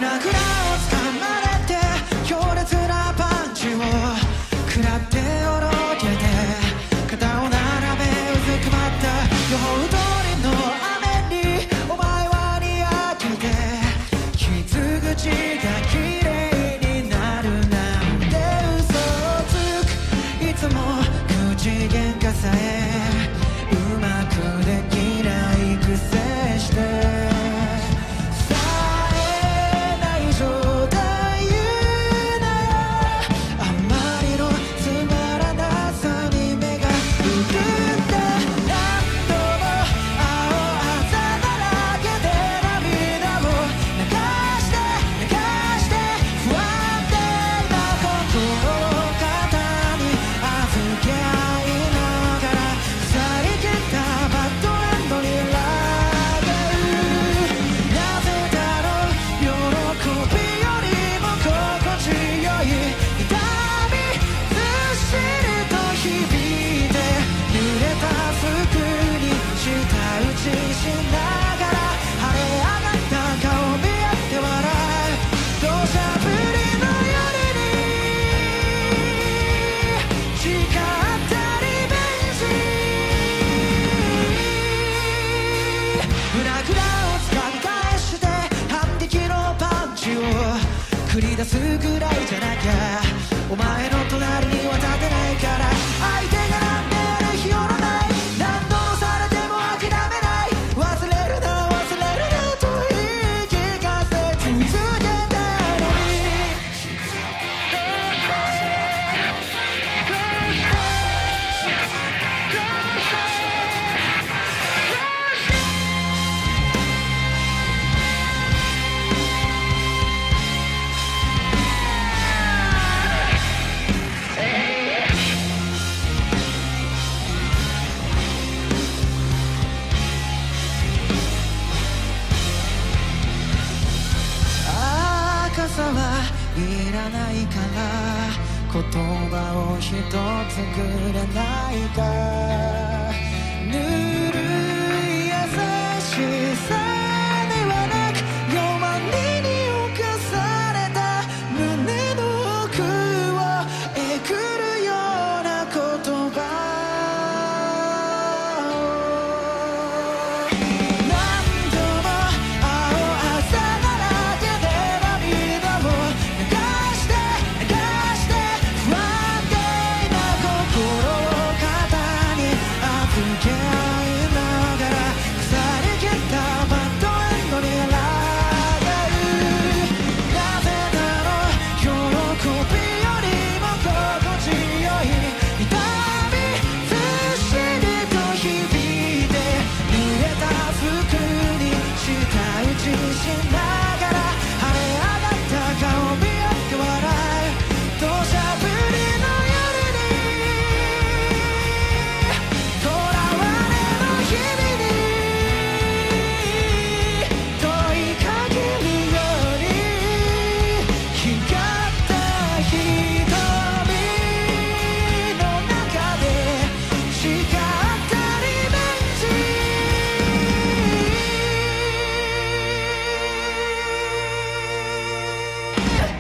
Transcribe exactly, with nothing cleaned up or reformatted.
フラフラをつかまれて強烈なパンチを食らっておろけて肩を並べうずくまった予報通りの雨にお前はにやけて傷口が綺麗になるなんて嘘をつくいつも口喧嘩さえうまくできないくせして繰り出すぐらいじゃなきゃお前の隣には立てないから相手がなんである日をのない何度もされても諦めない忘れるな忘れるなと言い聞かせ続けたのに傘はいらないから言葉を一つくれないかぬるい優しさ